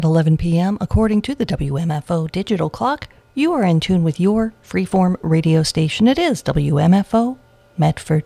At 11 p.m., according to the WMFO digital clock, you are in tune with your freeform radio station. It is WMFO Medford.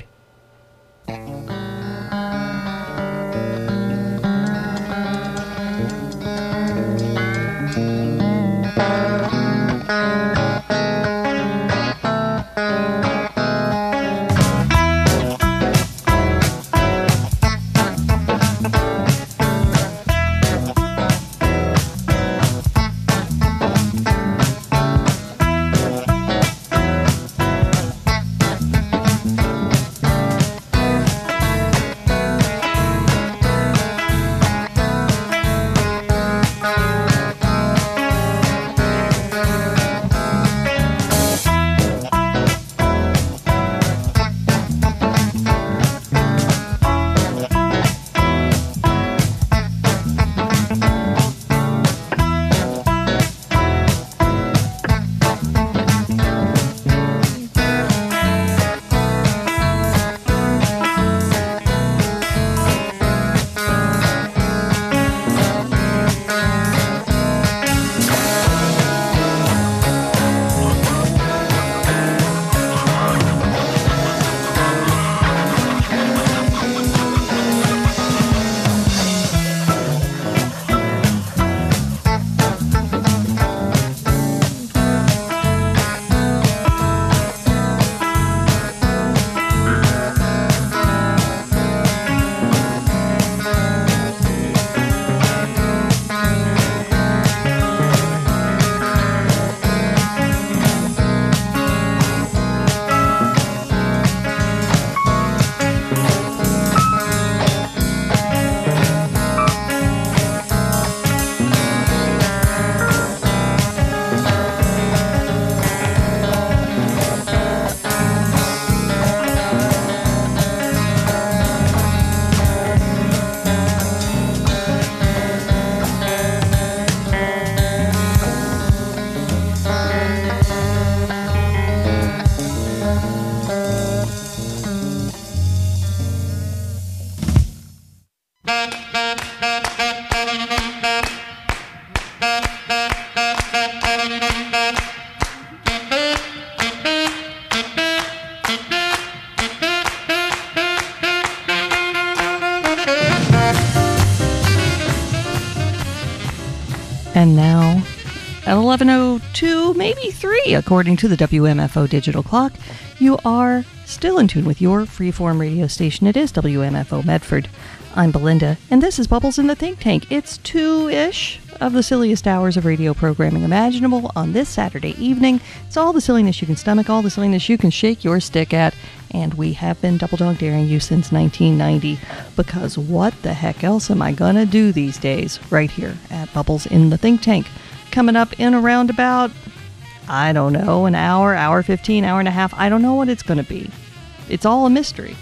And now, at 11:02, maybe 3, according to the WMFO digital clock, you are still in tune with your freeform radio station. It is WMFO Medford. I'm Belinda, and this is Bubbles in the Think Tank. It's 2-ish of the silliest hours of radio programming imaginable on this Saturday evening. It's all the silliness you can stomach, all the silliness you can shake your stick at, and we have been double dog daring you since 1990, because what the heck else am I gonna do these days right here at Bubbles in the Think Tank? Coming up in around about, I don't know, an hour 15, hour and a half. I don't know what it's gonna be. It's all a mystery.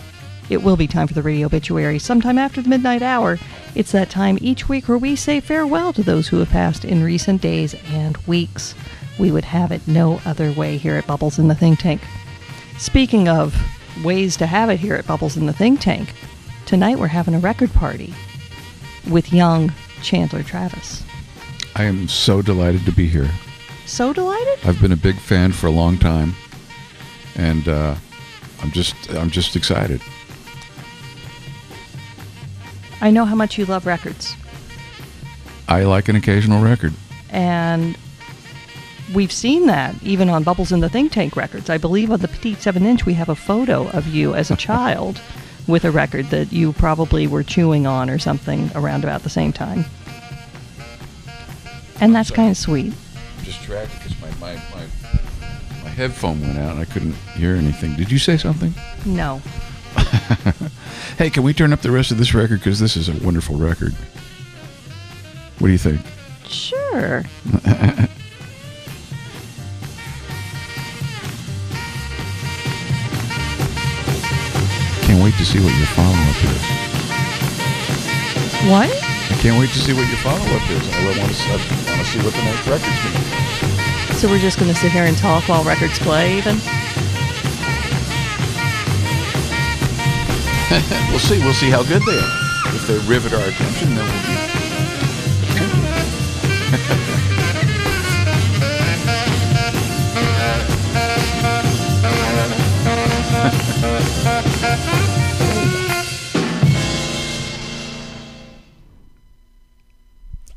It will be time for the radio obituary sometime after the midnight hour. It's that time each week where we say farewell to those who have passed in recent days and weeks. We would have it no other way here at Bubbles in the Think Tank. Speaking of ways to have it here at Bubbles in the Think Tank, tonight we're having a record party with young Chandler Travis. I am so delighted to be here. So delighted? I've been a big fan for a long time, and I'm just excited. I know how much you love records. I like an occasional record. And we've seen that even on Bubbles in the Think Tank records. I believe on the Petite 7-inch we have a photo of you as a child with a record that you probably were chewing on or something around about the same time. And that's kind of sweet. I'm distracted because my headphone went out and I couldn't hear anything. Did you say something? No. Hey, can we turn up the rest of this record? Because this is a wonderful record. What do you think? Sure. Can't wait to see what your follow-up is. What? I can't wait to see what your follow-up is. I want to see what the next record's going to be. So we're just going to sit here and talk while records play, even? We'll see how good they are. If they rivet our attention, then we'll be...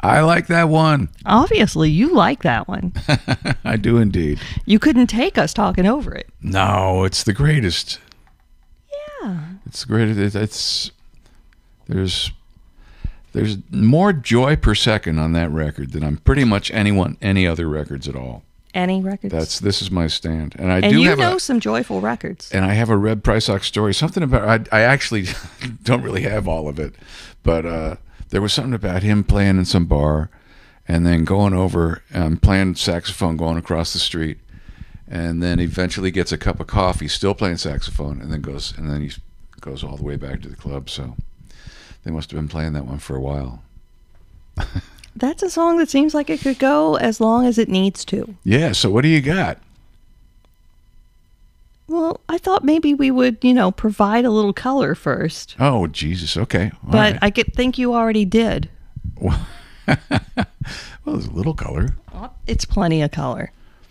I like that one. Obviously, you like that one. I do indeed. You couldn't take us talking over it. No, it's the greatest. Yeah. It's the greatest. There's more joy per second on that record than on pretty much any other records at all. Any records? This is my stand, and I and do you have know some joyful records. And I have a Red Prysock story. Something about I actually don't really have all of it, but there was something about him playing in some bar, and then going over and playing saxophone, going across the street, and then eventually gets a cup of coffee, still playing saxophone, and then he goes all the way back to the club. So they must have been playing that one for a while. That's a song that seems like it could go as long as it needs to. Yeah, so what do you got? Well, I thought maybe we would, provide a little color first. Oh, Jesus, okay. All but right. I think you already did. Well, there's a little color. It's plenty of color.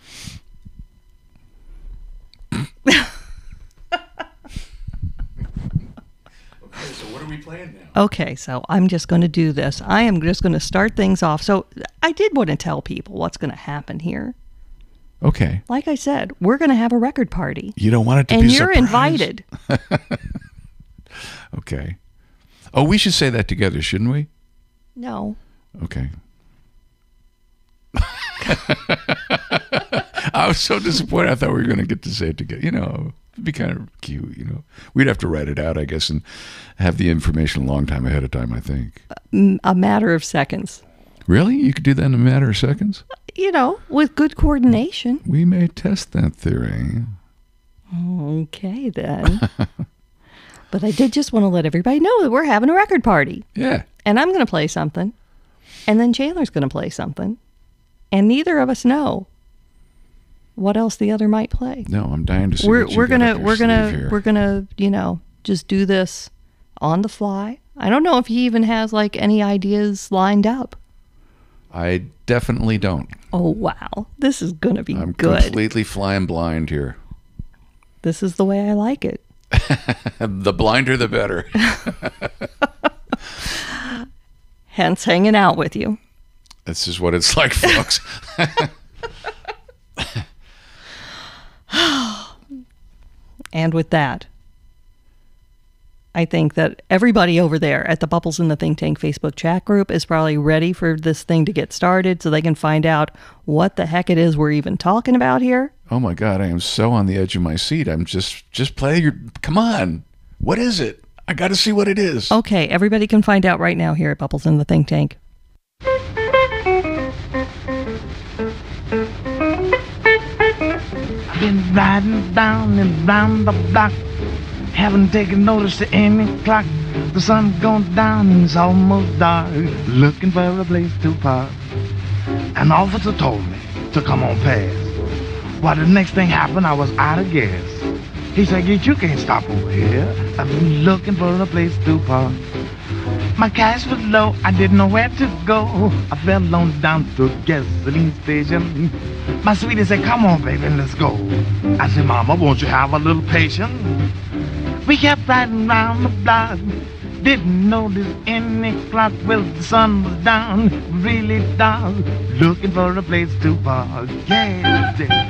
Okay, so what are we playing now? Okay, so I'm just going to do this. I am just going to start things off. So I did want to tell people what's going to happen here. Okay. Like I said, we're going to have a record party. You don't want it to be a surprise. And you're invited. Okay. Oh, we should say that together, shouldn't we? No. Okay. I was so disappointed. I thought we were going to get to say it together. It'd be kind of cute, We'd have to write it out, I guess, and have the information a long time ahead of time, I think. A matter of seconds. Really? You could do that in a matter of seconds? With good coordination. We may test that theory. Okay, then. But I did just want to let everybody know that we're having a record party. Yeah. And I'm going to play something. And then Chandler's going to play something. And neither of us know what else the other might play. No, I'm dying to see we're what you got up your sleeve here. We're gonna just do this on the fly. I don't know if he even has any ideas lined up. I definitely don't. Oh wow, this is gonna be I'm good. completely flying blind here. This is the way I like it. The blinder, the better. Hence, hanging out with you. This is what it's like, folks. And with that, I think that everybody over there at the Bubbles in the Think Tank Facebook chat group is probably ready for this thing to get started so they can find out what the heck it is we're even talking about here. Oh my God, I am so on the edge of my seat. I'm just play your... Come on. What is it? I got to see what it is. Okay, everybody can find out right now here at Bubbles in the Think Tank. Been riding down and round the block, haven't taken notice to any clock. The sun's gone down and it's almost dark, looking for a place to park. An officer told me to come on past. Well, the next thing happened, I was out of gas. He said, "You can't stop over here. I've been looking for a place to park." My cash was low, I didn't know where to go. I fell on down to a gasoline station. My sweetie said, "Come on, baby, let's go." I said, "Mama, won't you have a little patience?" We kept riding round the block, didn't notice any clock. Well, the sun was down, really dark, looking for a place to park. Yeah.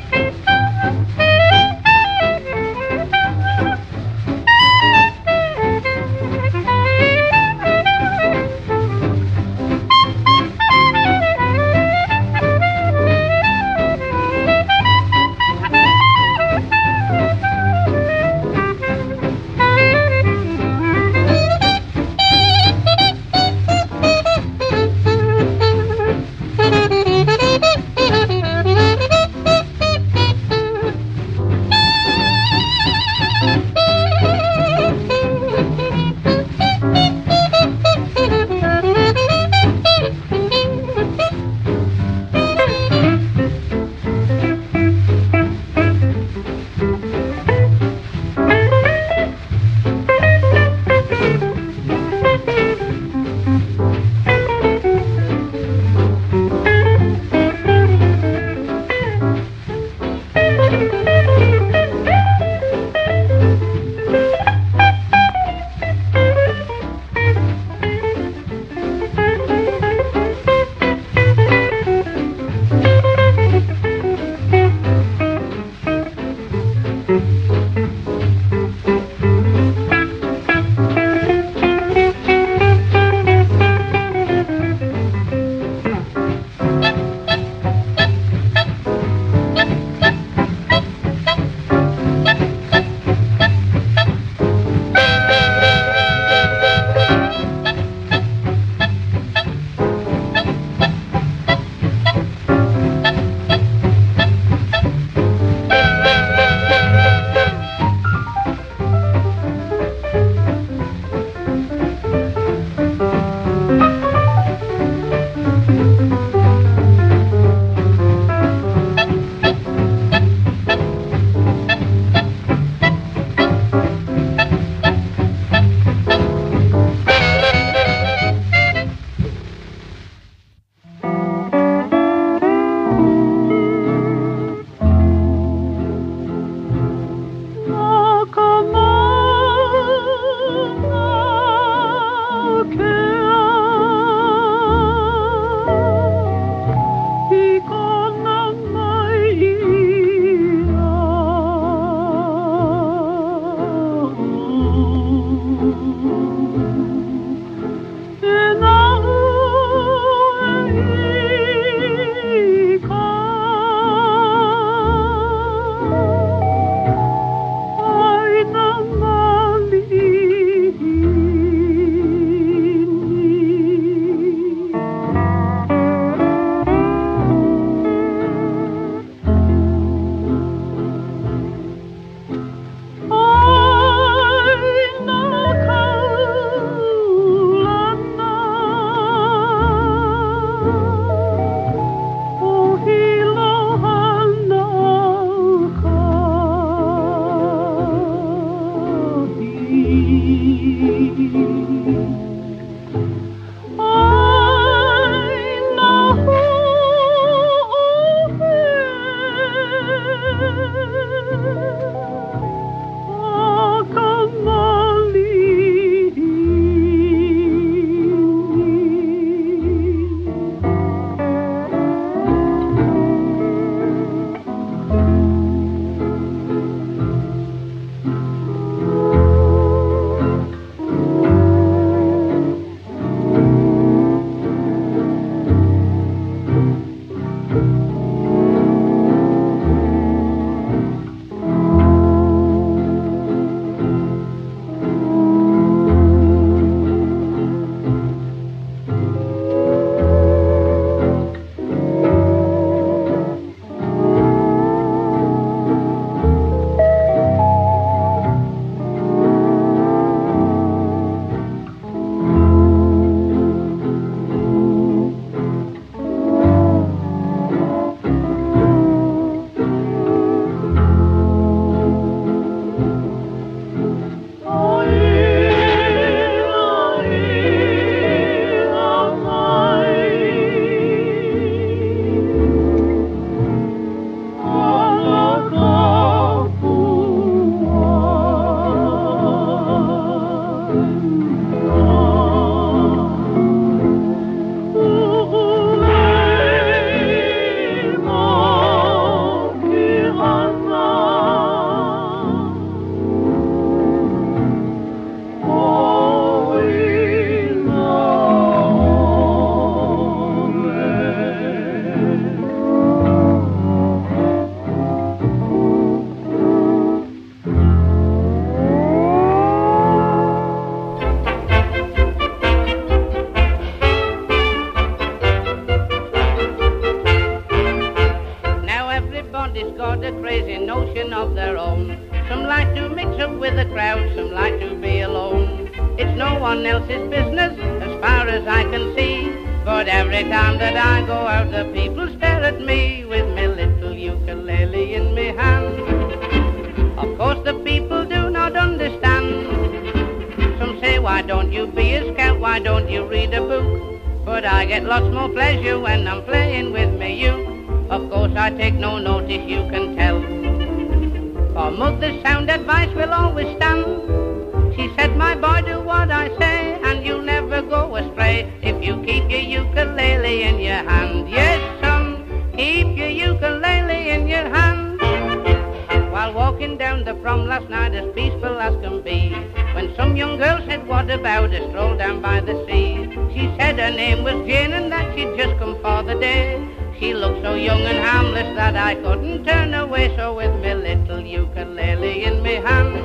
it's got a crazy notion of their own. Some like to mix up with the crowd, some like to be alone. It's no one else's business as far as I can see. But every time that I go out, the people stare at me with my little ukulele in my hand. Of course the people do not understand. Some say, why don't you be a scout, why don't you read a book? But I get lots more pleasure when I'm playing with me uke. Of course I take no notice, you can tell. For mother's sound advice will always stand. She said, my boy, do what I say, and you'll never go astray if you keep your ukulele in your hand. Yes, son, keep your ukulele in your hand. While walking down the prom last night as peaceful as can be, when some young girl said, what about a stroll down by the sea? She said her name was Jane and that she'd just come for the day. She looked so young and harmless that I couldn't turn away, so with me little ukulele in me hand,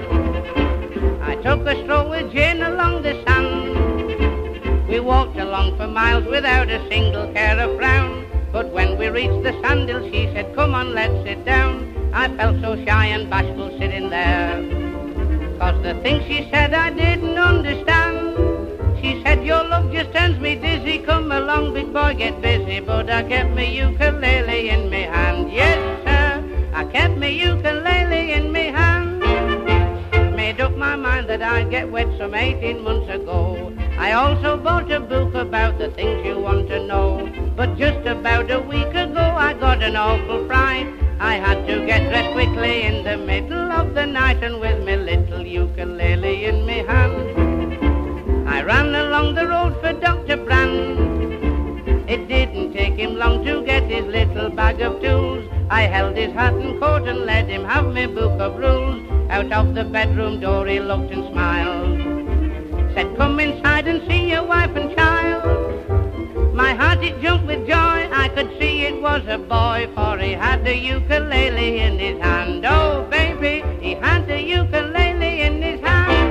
I took a stroll with Jane along the sand. We walked along for miles without a single care or frown. But when we reached the sandhill, she said, come on, let's sit down. I felt so shy and bashful sitting there, 'cause the things she said I didn't understand. She said, your love just turns me dizzy. Come along, big boy, get busy. But I kept my ukulele in my hand. Yes, sir, I kept my ukulele in my hand. Made up my mind that I'd get wet some 18 months ago. I also bought a book about the things you want to know. But just about a week ago I got an awful fright. I had to get dressed quickly in the middle of the night, and with my little ukulele in my hand, I ran along the road for Dr. Brand. It didn't take him long to get his little bag of tools. I held his hat and coat and let him have my book of rules. Out of the bedroom door he looked and smiled, said, come inside and see your wife and child. My heart it jumped with joy, I could see it was a boy, for he had a ukulele in his hand. Oh baby, he had a ukulele in his hand.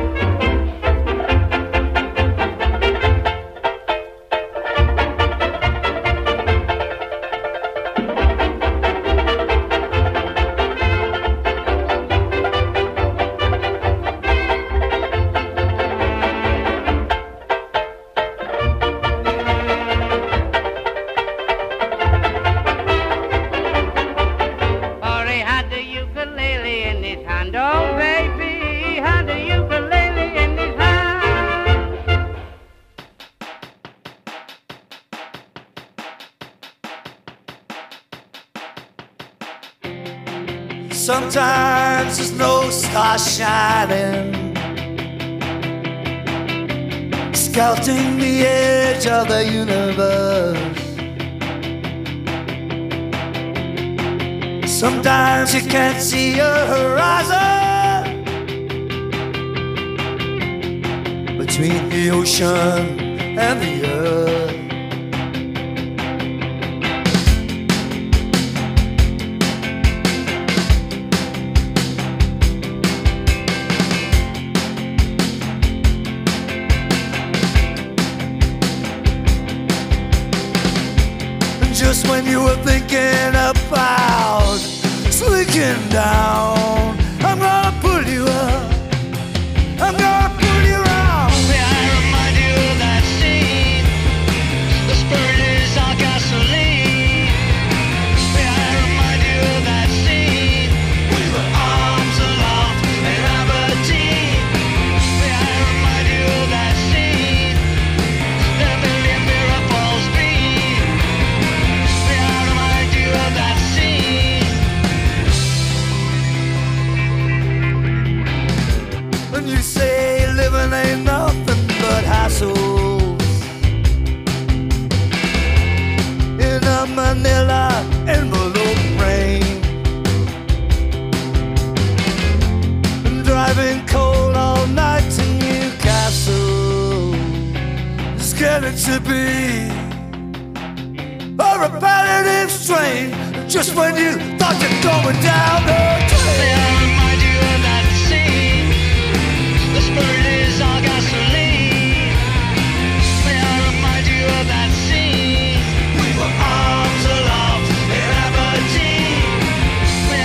Sometimes there's no star shining, scouting the edge of the universe. Sometimes you can't see a horizon between the ocean and the earth. Just when you were thinking about slinking down, I'm gonna pull you up, I'm gonna pull you around. May I remind you of that scene? The spirit is our gasoline. May I remind you of that scene? We were arms aloft in Aberdeen. May I remind you of that scene? The million miracles beam. May I remind you of that scene? And you say living ain't nothing but hassles in a Manila envelope rain, and driving cold all night to Newcastle is getting to be a repetitive strain. Just when you thought you're going down the May drain. I remind you of that scene? The spirit is our gasoline. May I remind you of that scene? We were arms aloft in Aberdeen. May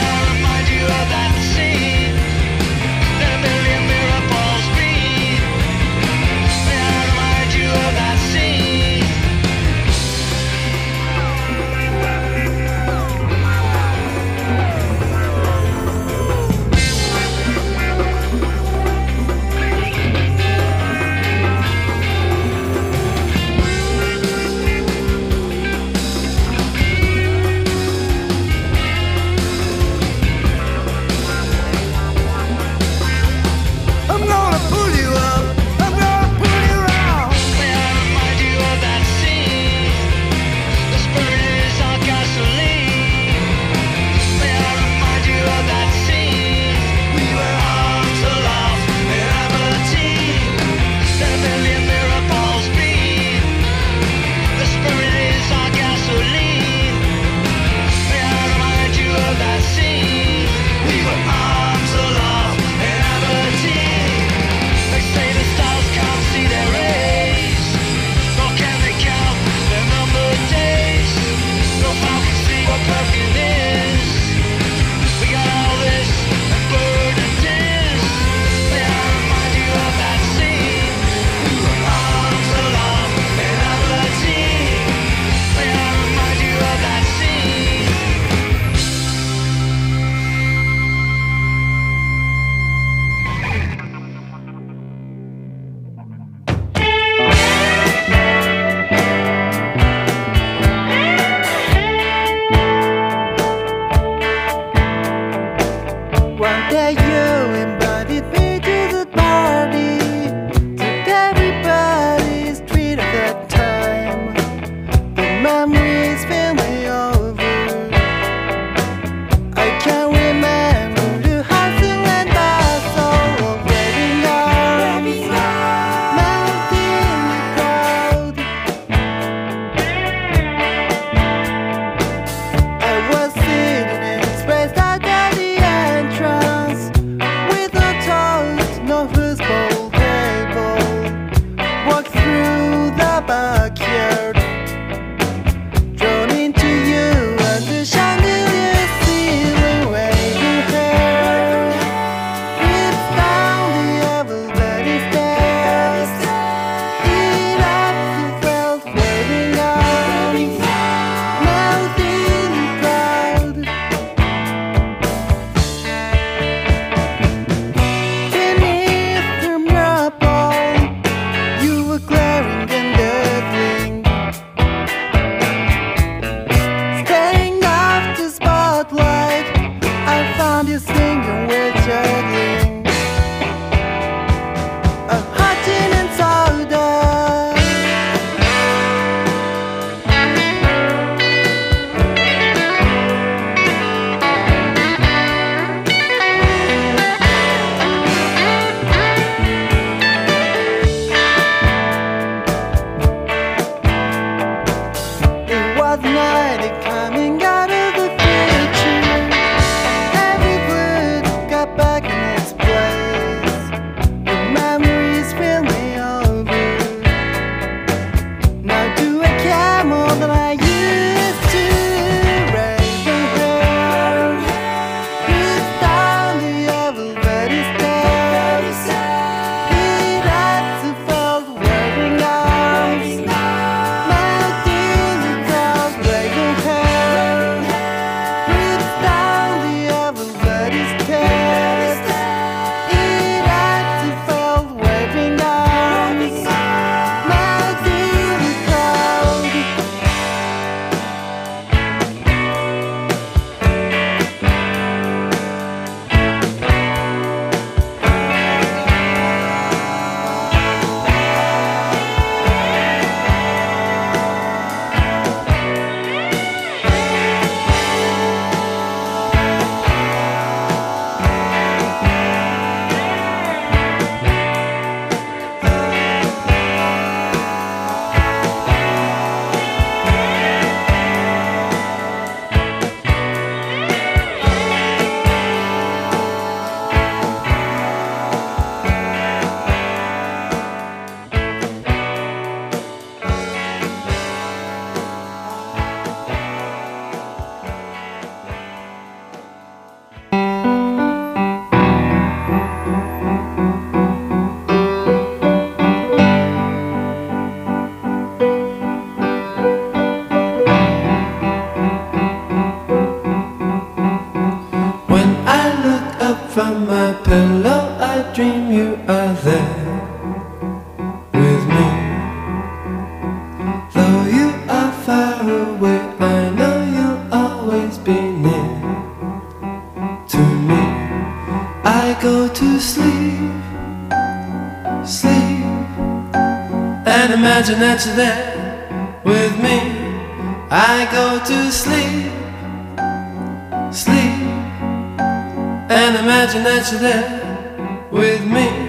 that you're there with me. I go to sleep, sleep, and imagine that you're there with me.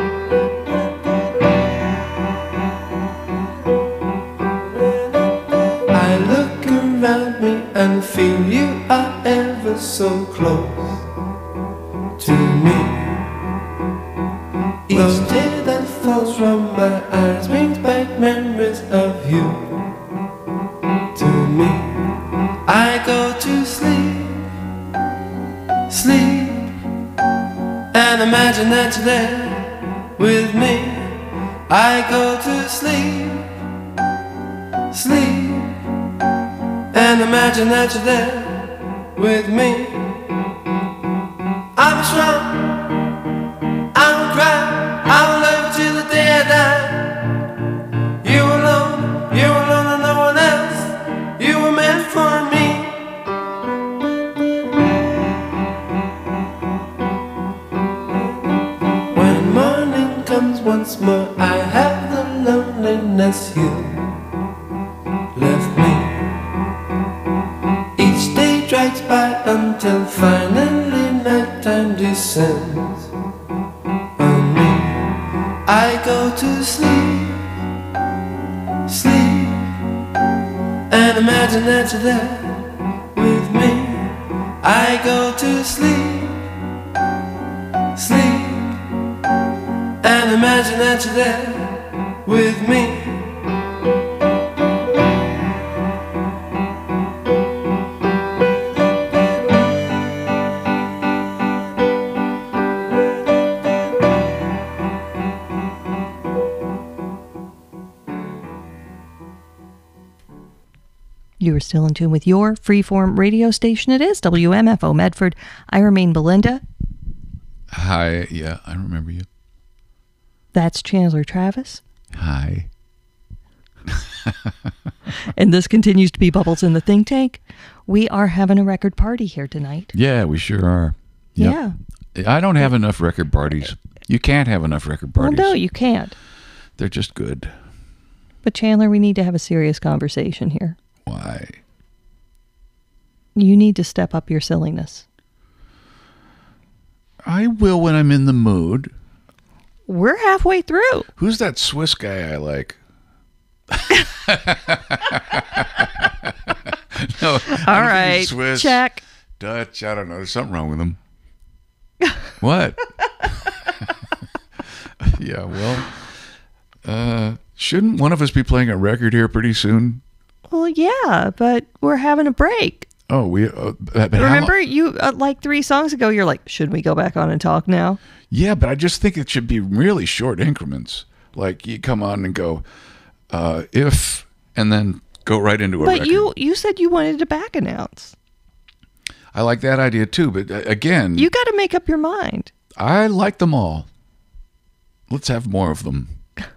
I look around me and feel you are ever so close to me. Each tear that falls from my eyes brings back memories of you to me. I go to sleep, sleep, and imagine that you're there with me. I go to sleep, sleep, and imagine that you're there with me. I'm strong, I'm crying, I'll love you till the day I die. You alone and no one else. You were meant for me. When morning comes once more, I have the loneliness you left me. Each day drags by until finally nighttime descends on me. I go to sleep, sleep, and imagine that you're there with me. I go to sleep, sleep, and imagine that you're there with me. You are still in tune with your freeform radio station. It is WMFO Medford. I remain Belinda. Hi. Yeah, I remember you. That's Chandler Travis. Hi. And this continues to be Bubbles in the Think Tank. We are having a record party here tonight. Yeah, we sure are. Yep. Yeah. I don't have enough record parties. You can't have enough record parties. Well, no, you can't. They're just good. But Chandler, we need to have a serious conversation here. Why? You need to step up your silliness. I will when I'm in the mood. We're halfway through. Who's that Swiss guy I like? No. All right. Swiss, check. Dutch. I don't know. There's something wrong with him. What? Yeah. Well, shouldn't one of us be playing a record here pretty soon? Well, yeah, but we're having a break. Oh, we but remember you like 3 songs ago. You're like, should we go back on and talk now? Yeah, but I just think it should be really short increments. Like you come on and go, if, and then go right into a record. But you said you wanted to back announce. I like that idea too, but again, you got to make up your mind. I like them all. Let's have more of them.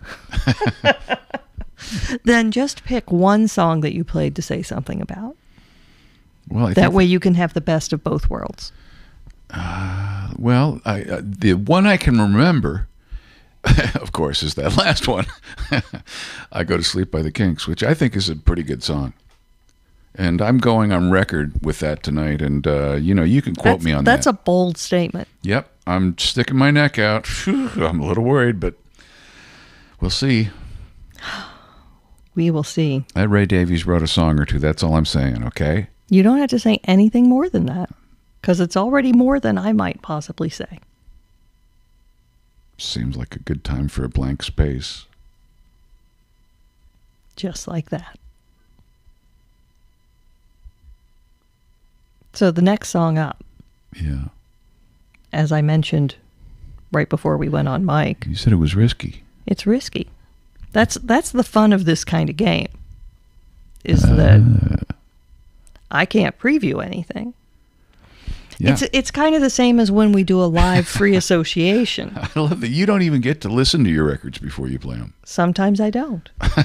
Then just pick one song that you played to say something about. Well, that way you can have the best of both worlds. Well, the one I can remember, of course, is that last one. I Go to Sleep by the Kinks, which I think is a pretty good song. And I'm going on record with that tonight. And, you can quote me on that. That's a bold statement. Yep. I'm sticking my neck out. I'm a little worried, but we'll see. We will see. Ed Ray Davies wrote a song or two. That's all I'm saying, okay? You don't have to say anything more than that, because it's already more than I might possibly say. Seems like a good time for a blank space. Just like that. So the next song up. Yeah. As I mentioned right before we went on mic. You said it was risky. It's risky. That's the fun of this kind of game. Is that I can't preview anything. Yeah. It's kind of the same as when we do a live free association. I love that you don't even get to listen to your records before you play them. Sometimes I don't.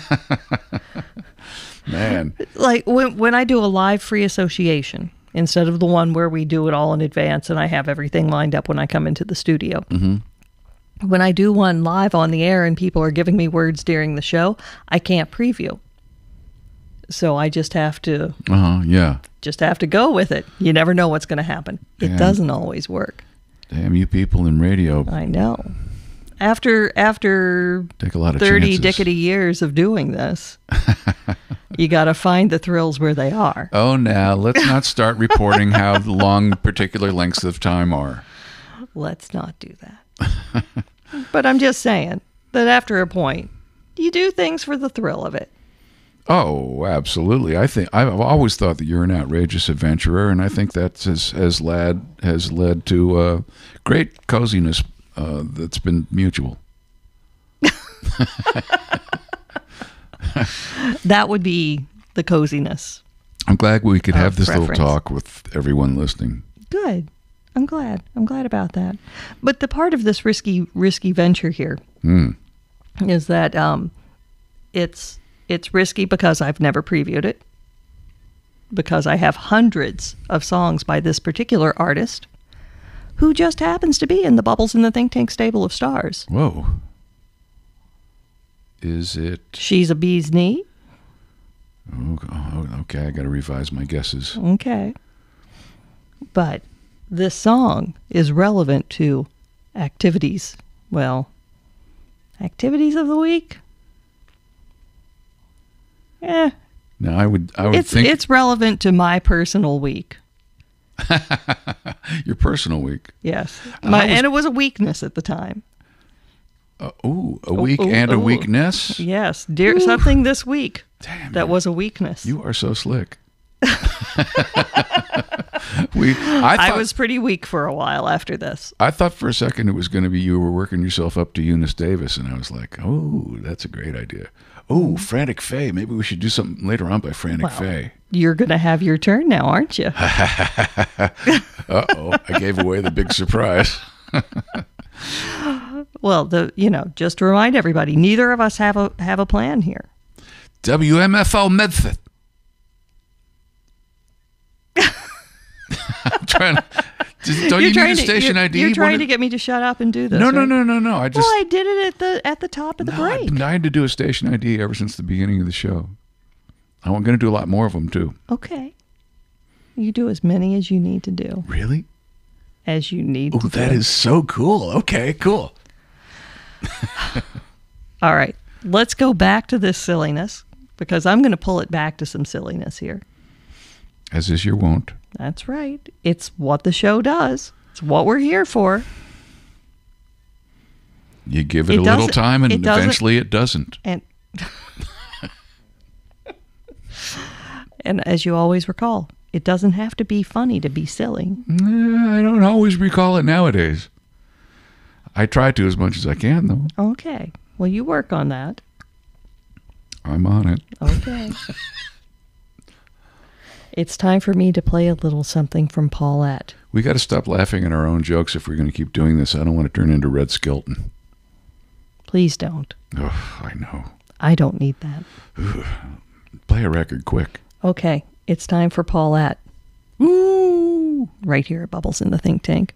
Man. Like when I do a live free association, instead of the one where we do it all in advance and I have everything lined up when I come into the studio. Mm-hmm. when I do one live on the air and people are giving me words during the show, I can't preview. So I just have to Yeah. go with it. You never know what's going to happen. It Damn. doesn't always work. Damn, you people in radio I know. After take a lot of 30 chances. dickety years of doing this, you got to find the thrills where they are. Oh, now let's not start reporting how long particular lengths of time are. Let's not do that. But I'm just saying that after a point, you do things for the thrill of it. Oh, absolutely. I've always thought that you're an outrageous adventurer, and I think that has led to great coziness that's been mutual. That would be the coziness. I'm glad we could have this preference. little talk with everyone listening. Good. I'm glad. I'm glad about that. But the part of this risky venture here is that it's risky because I've never previewed it, because I have hundreds of songs by this particular artist who just happens to be in the Bubbles in the Think Tank stable of stars. Whoa. Is it? She's a bee's knee. Oh, okay, I got to revise my guesses. Okay. But this song is relevant to activities. Well, activities of the week? Now, I would It's think it's relevant to my personal week. your personal week. Yes. I And it was a weakness at the time. A week and a weakness. Yes. Something this week Damn, that was a weakness. You are so slick. I was pretty weak for a while after this. I thought for a second it was going to be you were working yourself up to Eunice Davis, and I was like, oh, that's a great idea. Oh, Frantic Faye. Maybe we should do something later on by Frantic Faye. You're going to have your turn now, aren't you? Uh-oh, I gave away the big surprise. Well, just to remind everybody, neither of us have a plan here. WMFO Medford. I'm trying to... Don't you need a station ID? You're trying to get me to shut up and do this. No, right? no. I did it at the top of the break. I've been dying to do a station ID ever since the beginning of the show. I'm going to do a lot more of them, too. Okay. You do as many as you need to do. Really? As you need to do. That is so cool. Okay, cool. All right. Let's go back to this silliness, because I'm going to pull it back to some silliness here. As is your wont. That's right. It's what the show does. It's what we're here for. You give it a little time, and eventually it doesn't. And and as you always recall, it doesn't have to be funny to be silly. I don't always recall it nowadays. I try to as much as I can, though. Okay. Well, you work on that. I'm on it. Okay. It's time for me to play a little something from Paulette. We got to stop laughing at our own jokes if we're going to keep doing this. I don't want to turn into Red Skelton. Please don't. Oh, I know. I don't need that. Play a record quick. Okay. It's time for Paulette. Woo! Right here at Bubbles in the Think Tank.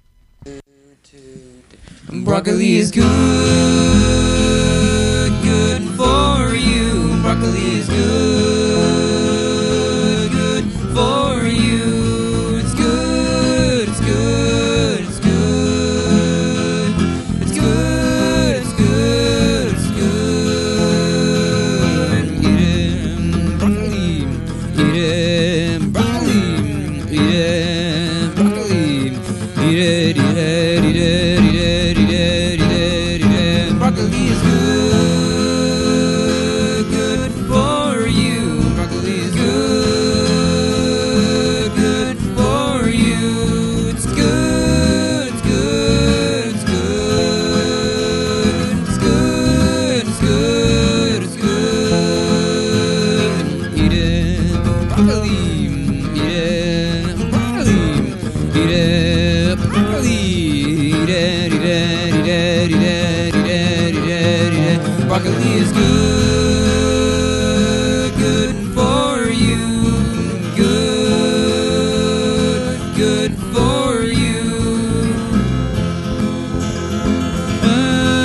Broccoli is good for you. Broccoli is good for you. It's good, it's good, it's good. It's good, it's good, it's good. Eating broccoli, eating broccoli, eating broccoli, eat it, eat it, eat it. Broccoli is good for you. Broccoli is good for you. It's good, it's good, it's good. It's good, it's good, it's good. Eating broccoli, eating broccoli, eating broccoli, eat it, eat it, eat it, eat it. Broccoli is good for you. Good for you.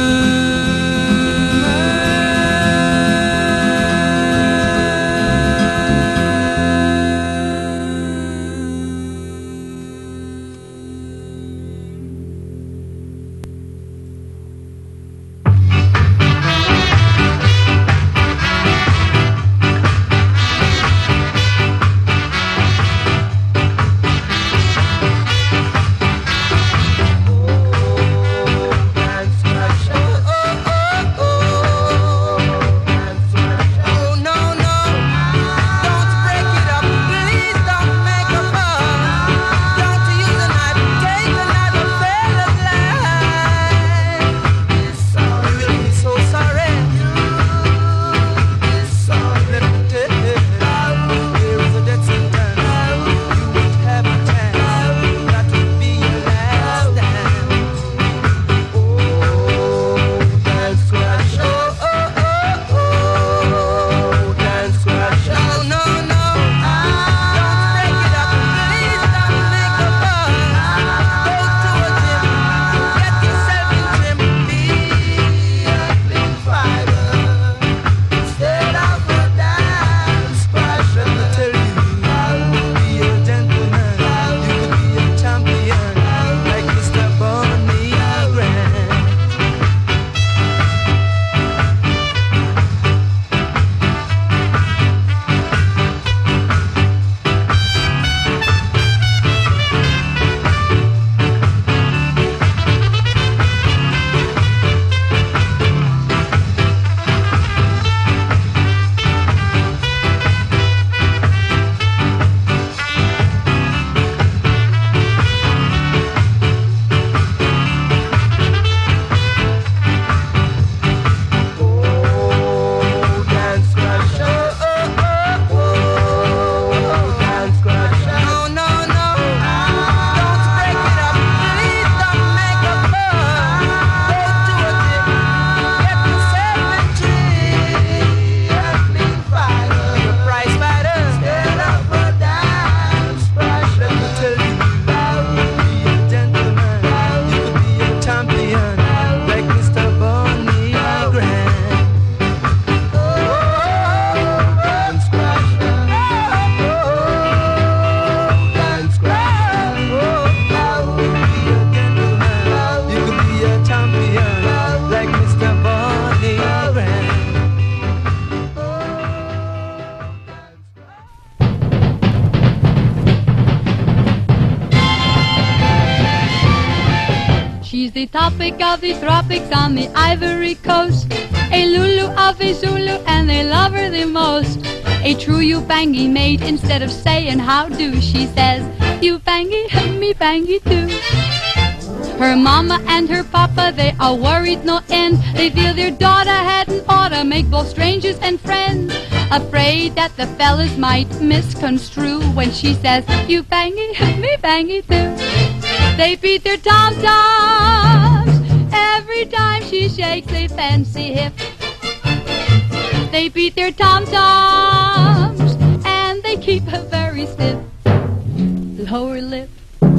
the topic of the tropics on the Ivory Coast. A Lulu of a Zulu, and they love her the most. A true Ubangi maid, instead of saying how do, she says, Ubangi, me bangy too. Her mama and her papa, they are worried no end. They feel their daughter hadn't ought to make both strangers and friends. Afraid that the fellas might misconstrue when she says, you bangy, me bangy too. They beat their tom-toms every time she shakes a fancy hip. They beat their tom-toms and they keep her very stiff. Lower lip.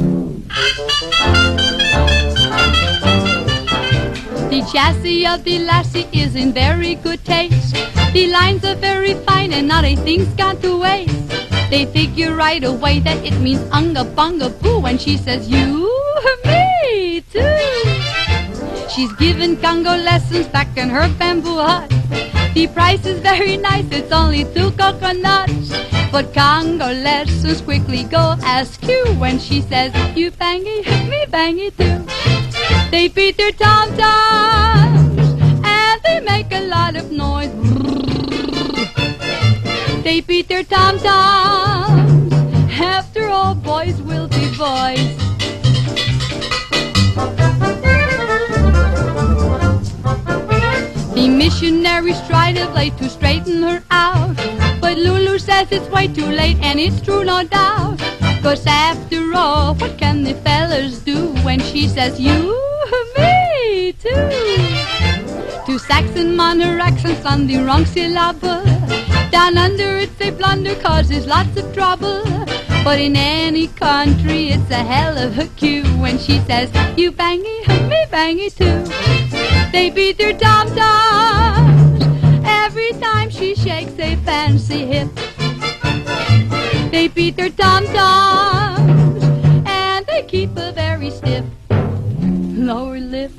The chassis of the lassie is in very good taste. The lines are very fine and not a thing's got to waste. They figure right away that it means unga bunga boo when she says you, me too. She's given Congo lessons back in her bamboo hut. The price is very nice, it's only 2 coconuts. But Congo lessons quickly go askew when she says, you bangy, me bangy too. They beat their tom-toms and they make a lot of noise. They beat their tom-toms. After all, boys will be boys. The missionaries tried of late to straighten her out, but Lulu says it's way too late, and it's true, no doubt. 'Cause after all, what can the fellas do when she says you, me too? To Saxon Monter accents on the wrong syllable. Down under it's a blunder, 'cause there's lots of trouble. But in any country it's a hell of a cue when she says, you bangy, me bangy too. They beat their tom-toms every time she shakes a fancy hip. They beat their tom-toms and they keep her very stiff. Lower lip.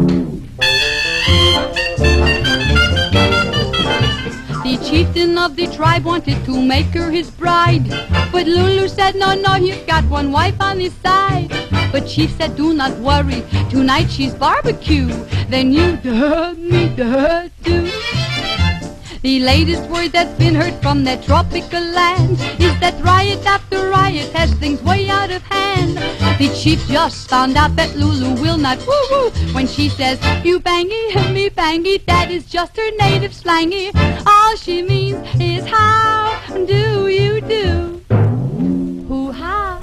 The chieftain of the tribe wanted to make her his bride, but Lulu said, no, no, you've got one wife on his side. But Chief said, do not worry, tonight she's barbecue, then you need her too. The latest word that's been heard from that tropical land is that riot after riot has things way out of hand. The chief just found out that Lulu will not woo-woo when she says, you bangy, me bangy, that is just her native slangy. All she means is, how do you do? Hoo-ha.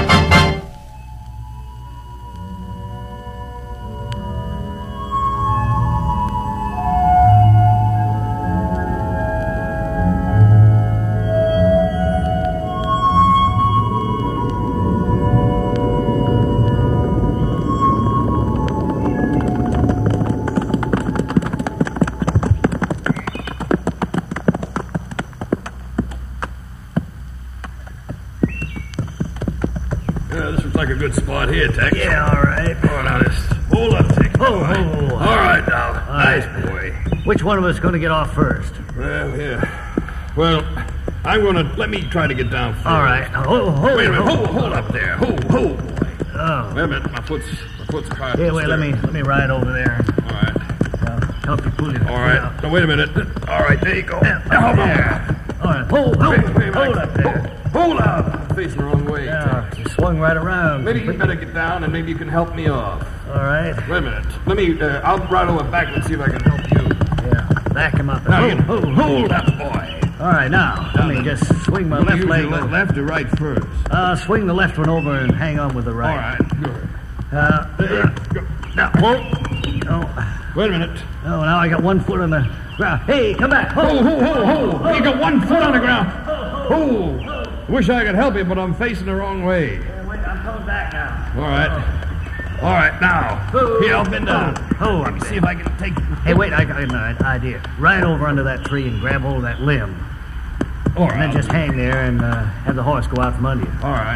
A good spot here, Tex. Yeah, all right. Oh, now just hold up, Tex. Oh, all right, now. Nice boy. Which one of us is going to get off first? Well, yeah. Well, let me try to get down first. All right. Now, wait a minute. Hold up there. Hold. Oh. Wait a minute. My foot's caught. Here, wait. Let me ride over there. All right. I'll help you pull it. All right. Now, wait a minute. All right. There you go. Now, there. All right. Hold up there. Hold up. I'm facing the wrong way. Yeah, you swung right around. Maybe you better get down, and maybe you can help me off. All right. Wait a minute. Let me. I'll ride over back and see if I can help you. Yeah. Back him up. Now, hold up, boy. All right. Now, let me just swing my left leg. Left or right first? Swing the left one over and hang on with the right. All right. Good. Now, whoa. Oh. Wait a minute. Oh, now I got 1 foot on the ground. Hey, come back. Ho. You got 1 foot on the ground. Ho. Wish I could help you, but I'm facing the wrong way. Yeah, wait, I'm coming back now. All right. All right, now. Here, I'll bend down. Let me see if I can take... Hey, wait, I got an idea. Ride over under that tree and grab hold of that limb. All right. And then just hang there and have the horse go out from under you. All right.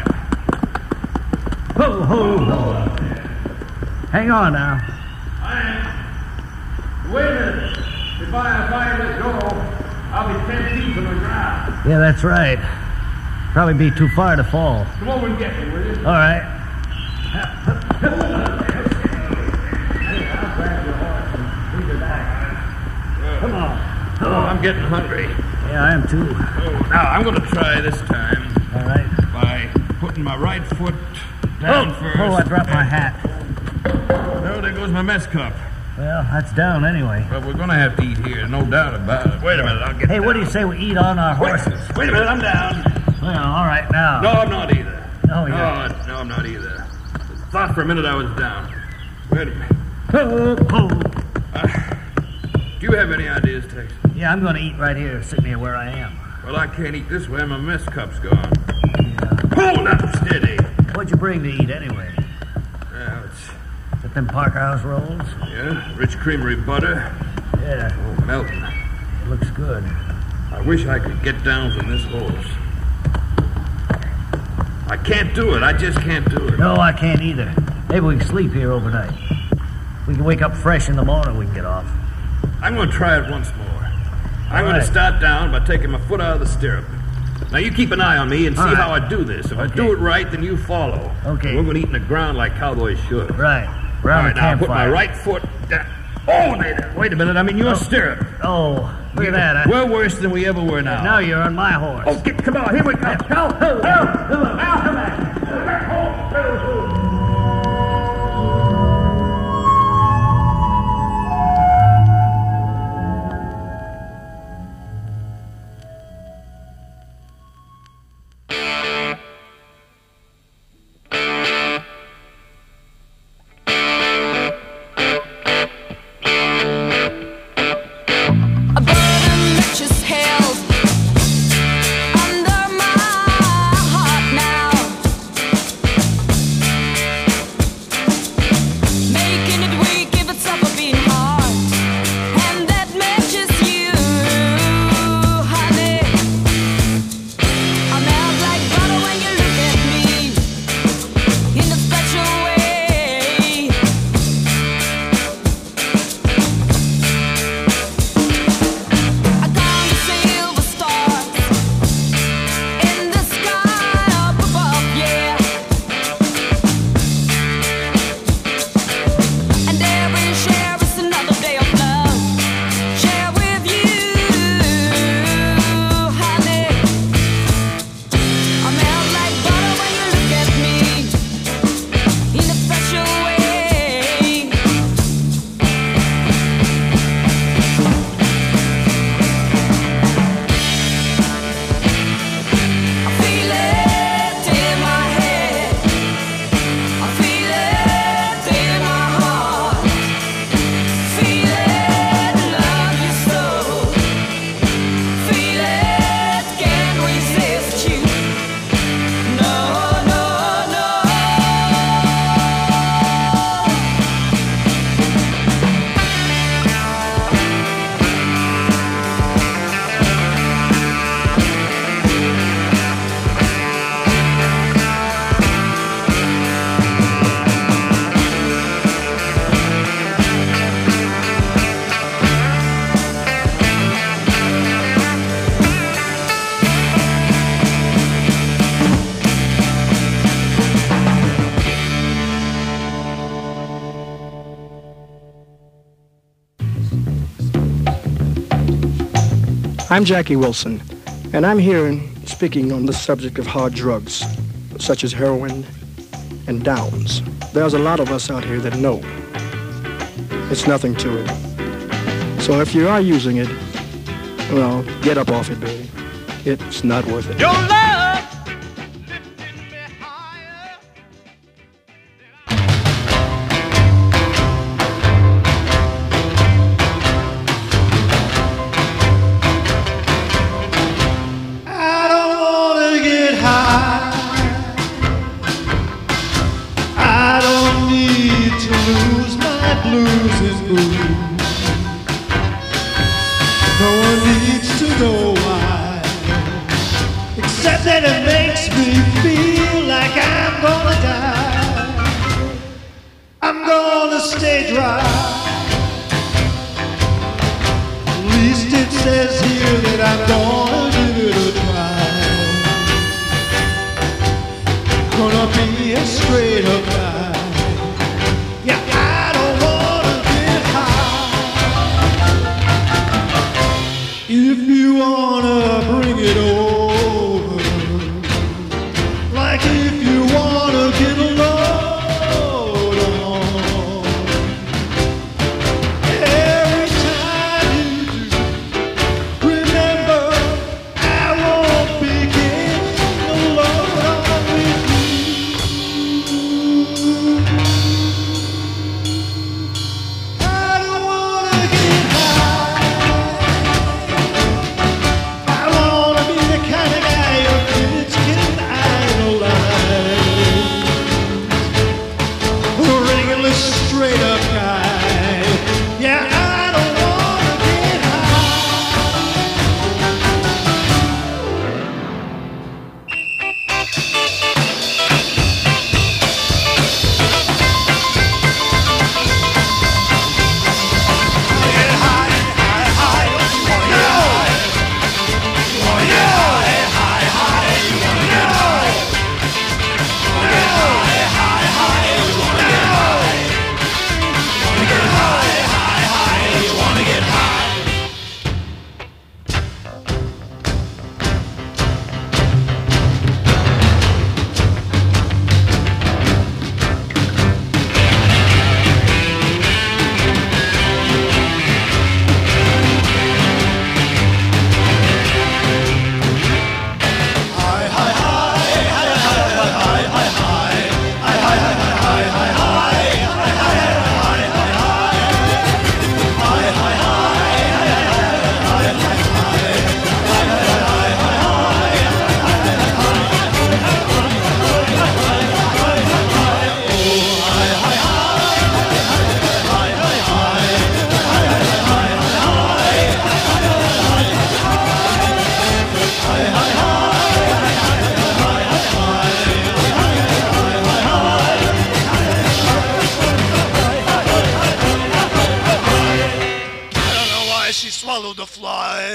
Ho. Hang on now. Wait a minute. If I let go, I'll be 10 feet from the ground. Yeah, that's right. Probably be too far to fall. Come over and get me, will you? All right. grab your horse and lead her back. Come on. Oh, I'm getting hungry. Yeah, I am too. Oh, now I'm going to try this time All right. by putting my right foot down first. Oh, I dropped my hat. Oh, there goes my mess cup. Well, that's down anyway. But we're going to have to eat here, no doubt about it. Wait a minute, I'll get Hey, down. what do you say we eat on our horses? Wait a minute, I'm down. Well, all right, now. No, I'm not either. Oh, yeah. No, I'm not either. Thought for a minute I was down. Wait a minute. Oh. Do you have any ideas, Tex? Yeah, I'm going to eat right here, sitting here where I am. Well, I can't eat this way. My mess cup's gone. Yeah. Hold up, steady. What'd you bring to eat anyway? Now it's, Is it them Parker House rolls? yeah, rich creamery butter. Yeah, Oh, melting. it looks good. I wish I could get down from this horse. I can't do it. I just can't do it. No, I can't either. Maybe we can sleep here overnight. We can wake up fresh in the morning, we can get off. I'm going to try it once more. I'm going right. to start down by taking my foot out of the stirrup. Now, you keep an eye on me and see All right. how I do this. If I Okay. do it right, then you follow. Okay. We're going to eat in the ground like cowboys should. Right. All Round right, the now, put my campfire. right foot down. Oh, wait a minute. I'm in your stirrup. Oh, look at that. We're worse than we ever were now. Now you're on my horse. Oh, come on. Here we go. Come on. A burden that just held under my heart now, making it weak if it's ever been hard, and that matches you, honey. I melt like butter when you look at me in a special way. I count the silver stars in the sky up above, yeah. And every share is another day of love. Share with you, honey. I melt like butter when you look at me in a special way. I feel it in my head. I feel it in my heart. Feel it, love you so. Feel it, can't resist you. No, no, no. I'm Jackie Wilson, and I'm here speaking on the subject of hard drugs, such as heroin and downs. There's a lot of us out here that know it's nothing to it. So if you are using it, well, get up off it, baby. It's not worth it. Your love. I don't wanna get high. I don't need to lose my blues and blues. No one needs to know why, except that it makes me feel like I'm gonna die. I'm gonna stay dry. At least it says here that I'm gonna give it a try. Gonna be a straight up guy. Yeah, I don't wanna get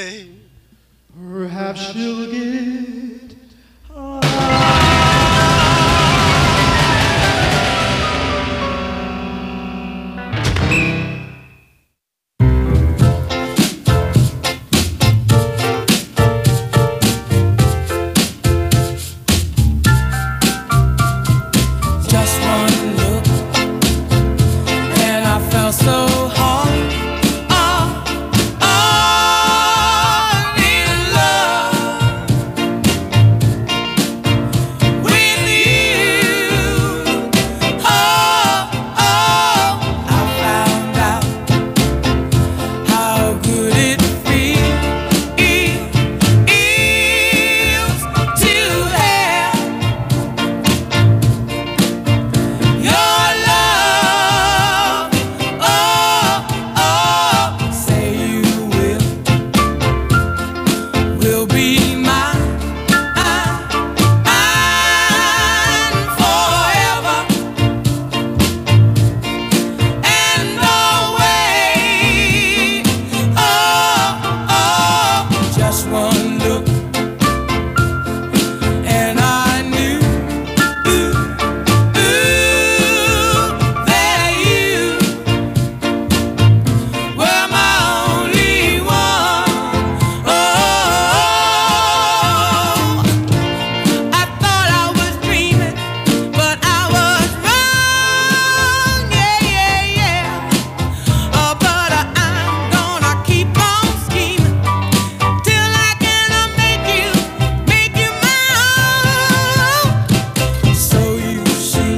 say. Perhaps she'll get Just one look, and I felt so hard. In love with you. I found out how good it feels to have your love. Say you will be mine forever and always. Just one look, and I knew that you were my only one. I thought I was dreaming, but I was wrong. Yeah. But I'm gonna keep on scheming till I can make you my own. So you see,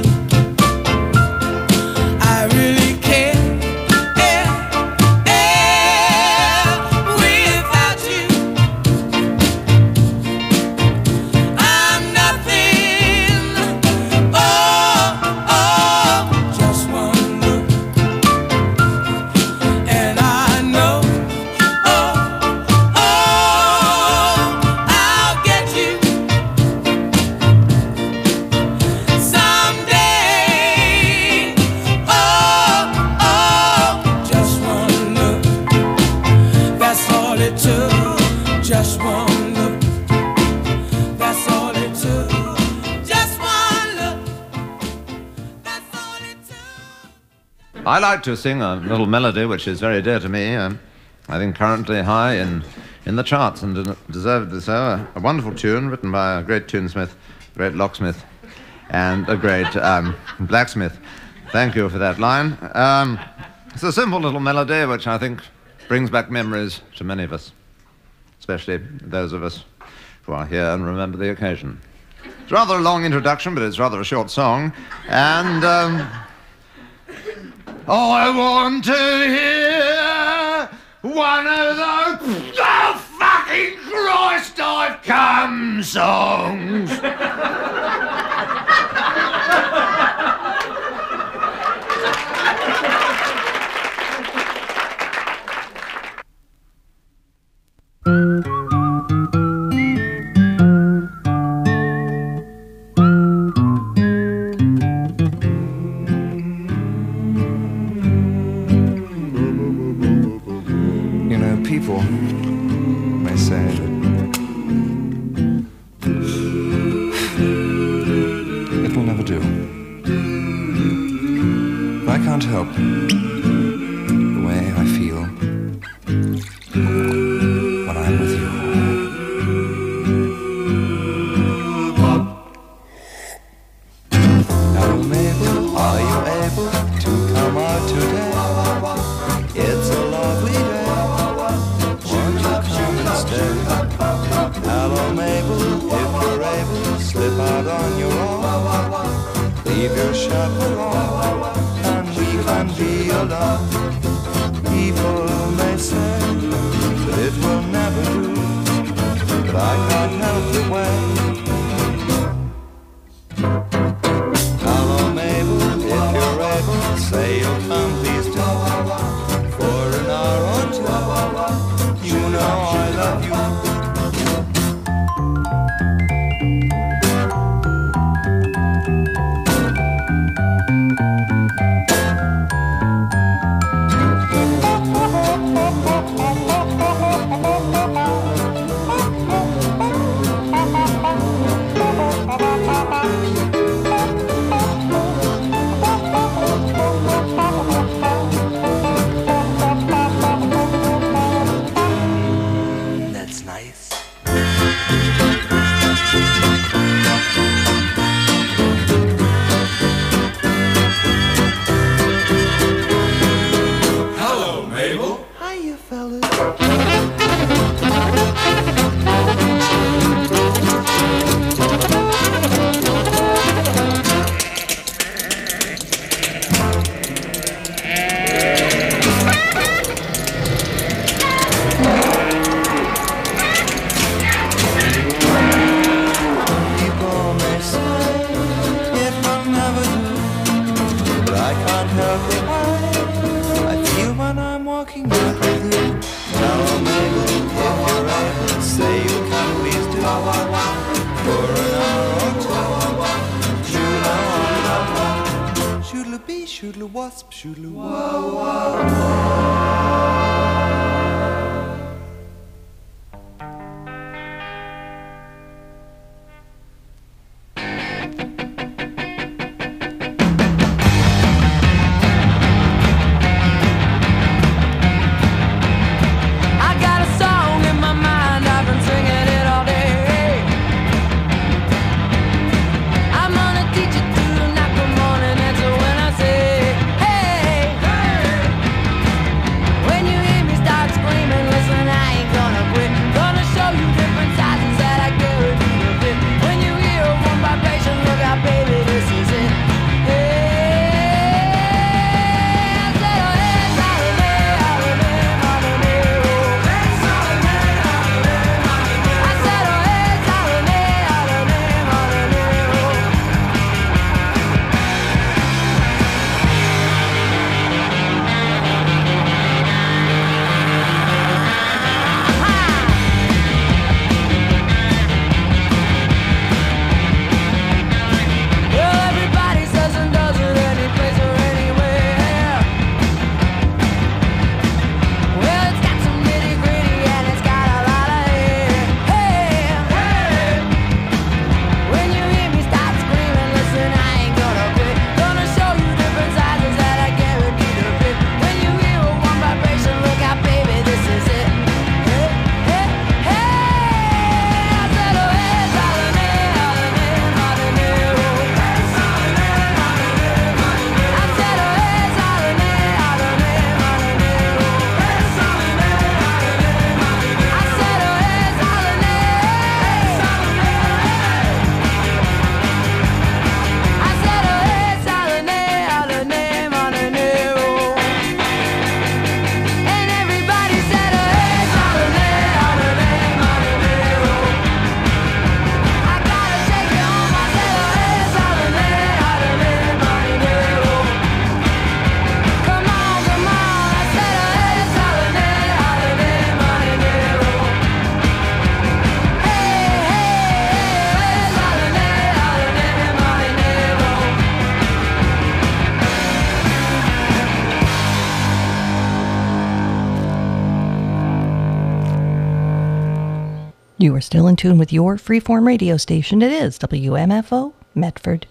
I really care without you. I'm nothing. Just one look, and I know. I'll get you someday. Just one look. That's all it took. Just one look. That's all it took. Just one look. That's all it took. I like to sing a little melody which is very dear to me. I think currently high in the charts and deservedly so. A wonderful tune written by a great tunesmith, a great locksmith, and a great blacksmith. Thank you for that line. It's a simple little melody which I think brings back memories to many of us, especially those of us who are here and remember the occasion. It's rather a long introduction, but it's rather a short song. And I want to hear one of those "Oh, fucking Christ, I've come" songs. You know, people may say that it will never do. But I can't help the way I feel when I'm with you. Now, Mabel, are you able to come out today? It's a lovely day. Won't you come and stay? Hello, Mabel, if you're able, slip out on your own. Leave your chaperone, and we can be alone. People may say that it will never do, but I can't help the way. Hello, Mabel, if you're able, say you'll come, please do. For an hour or two, you know I love you. shoodle wasp, shoodle wow. I got a song in my mind, I've been singing it all day. I'm gonna teach it to you, not good morning, and so when I say, hey, when you hear me start screaming, listen, I ain't gonna quit. Gonna show you different sizes that I guarantee will fit. When you hear one vibration, look out, baby, this is it. Well, everybody says and does it any place or anywhere. Well, it's got some nitty gritty and it's got a lot of hair. Hey, when you hear me start screaming, listen, I ain't gonna quit. Gonna show you different sizes that I guarantee to fit. When you hear a one vibration, look out, baby, this is it. Hey, hey, hey, I said, oh, hey, Solomon, and everybody said, oh, hey, I gotta take you home. I said, oh, hey, come on, come on. I said, oh, hey, You are still in tune with your freeform radio station. It is WMFO Medford.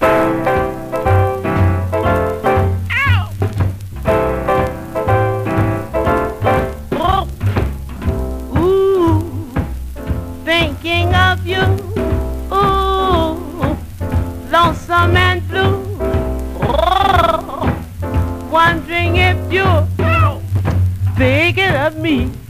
Ooh, thinking of you. Ooh, lonesome and blue. Oh, wondering if you're thinking of me.